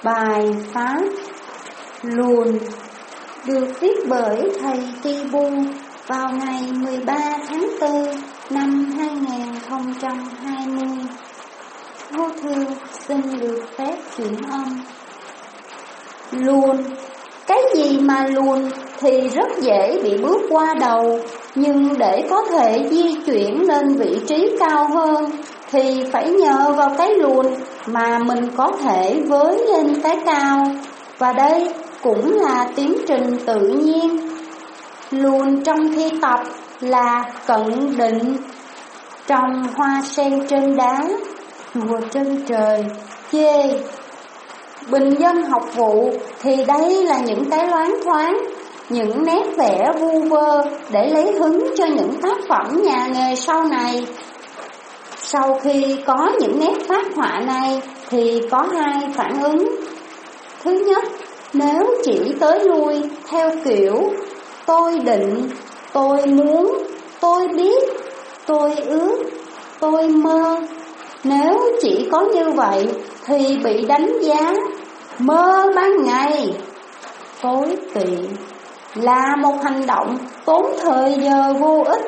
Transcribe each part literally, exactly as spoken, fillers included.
Bài pháp Luồn được viết bởi thầy Ti Bu vào ngày mười ba tháng tư năm hai nghìn không trăm hai mươi. Ngô Thư xin được phép chuyển âm. Luồn, cái gì mà luồn thì rất dễ bị bước qua đầu, nhưng để có thể di chuyển lên vị trí cao hơn thì phải nhờ vào cái luồn mà mình có thể với lên cái cao. Và đây cũng là tiến trình tự nhiên. Luồn trong thi tập là cận định, trồng hoa sen trên đá, chùa trên trời, chê. Bình dân học vụ thì đây là những cái loáng thoáng, những nét vẽ vu vơ để lấy hứng cho những tác phẩm nhà nghề sau này. Sau khi có những nét phác họa này thì có hai phản ứng. Thứ nhất, nếu chỉ tới lui theo kiểu tôi định, tôi muốn, tôi biết, tôi ước, tôi mơ, nếu chỉ có như vậy thì bị đánh giá mơ ban ngày, tối kỵ, là một hành động tốn thời giờ vô ích.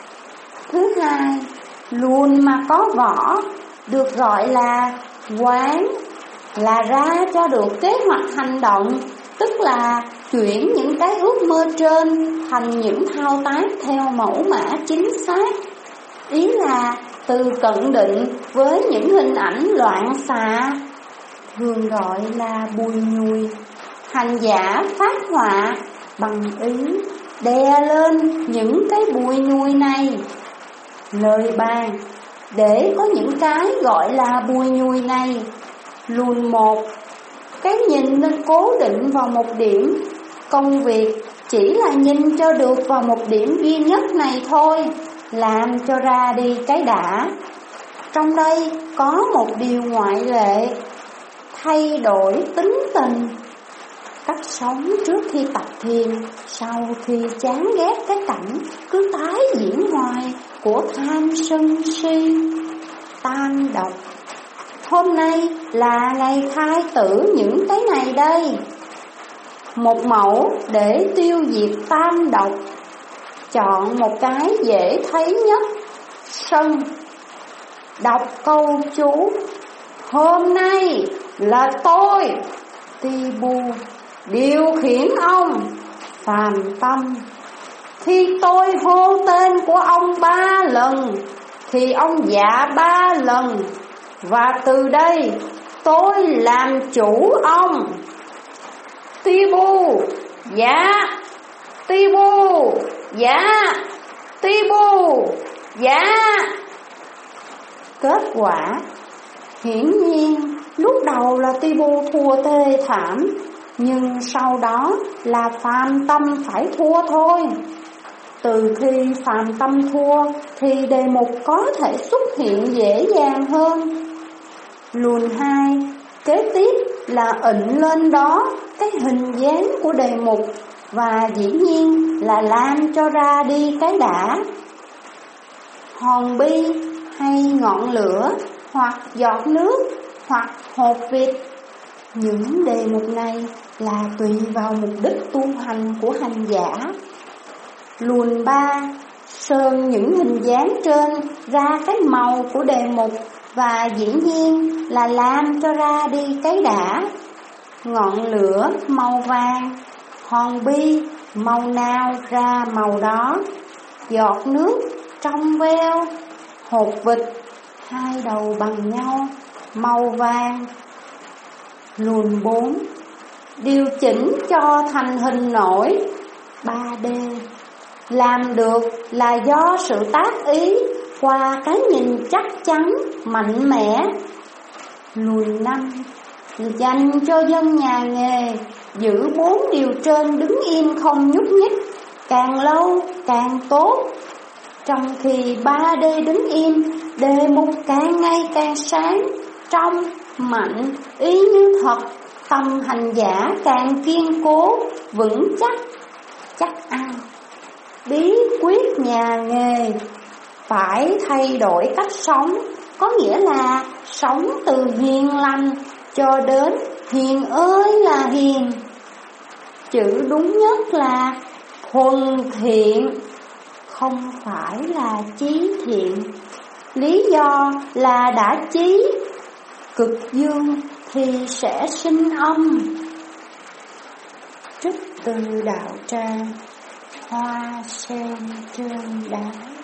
Thứ hai, luồn mà có vỏ được gọi là quán, là ra cho được kế hoạch hành động, tức là chuyển những cái ước mơ trên thành những thao tác theo mẫu mã chính xác. Ý là từ cận định với những hình ảnh loạn xạ, thường gọi là bùi nhùi, hành giả phát họa bằng ý đè lên những cái bùi nhùi này. Lời bàn để có những cái gọi là bùi nhùi này. Luồn một, cái nhìn nên cố định vào một điểm. Công việc chỉ là nhìn cho được vào một điểm duy nhất này thôi, làm cho ra đi cái đã. Trong đây có một điều ngoại lệ, thay đổi tính tình. Cách sống trước khi tập thiền, sau khi chán ghét cái cảnh cứ tái diễn hoài của tham sân si, tan độc. Hôm nay là ngày khai tử những cái này đây. Một mẫu để tiêu diệt tam độc, chọn một cái dễ thấy nhất, sân. Đọc câu chú: hôm nay là tôi, Ti Bu, điều khiển ông, Phàm Tâm. Khi tôi hô tên của ông ba lần thì ông dạ ba lần, và từ đây tôi làm chủ ông. Ti Bu, dạ. Ti Bu, dạ. Ti Bu, dạ. Kết quả hiển nhiên lúc đầu là Ti Bu thua tê thảm, nhưng sau đó là Phàm Tâm phải thua thôi. Từ khi Phàm Tâm thua thì đề mục có thể xuất hiện dễ dàng hơn. Luồn hai, kế tiếp là ịnh lên đó cái hình dáng của đề mục, và dĩ nhiên là làm cho ra đi cái đã. Hòn bi hay ngọn lửa, hoặc giọt nước, hoặc hột vịt. Những đề mục này là tùy vào mục đích tu hành của hành giả. Luồn ba, sơn những hình dáng trên ra cái màu của đề mục, và dĩ nhiên là làm cho ra đi cái đã. Ngọn lửa màu vàng, hòn bi màu nào ra màu đó, giọt nước trong veo, hột vịt hai đầu bằng nhau màu vàng. Luồn bốn, điều chỉnh cho thành hình nổi ba D, làm được là do sự tác ý qua cái nhìn chắc chắn, mạnh mẽ. Luồn năm, dành cho dân nhà nghề, giữ bốn điều trên đứng im không nhúc nhích, càng lâu càng tốt. Trong khi ba D đứng im, đề mục càng ngày càng sáng, trong, mạnh, ý như thật. Tâm hành giả càng kiên cố, vững chắc, chắc ăn. Bí quyết nhà nghề, phải thay đổi cách sống, có nghĩa là sống từ hiền lành cho đến hiền ơi là hiền. Chữ đúng nhất là thuần thiện, không phải là chí thiện. Lý do là đã chí cực dương thì sẽ sinh âm. Trích từ đạo tràng Hoa sen trên đá.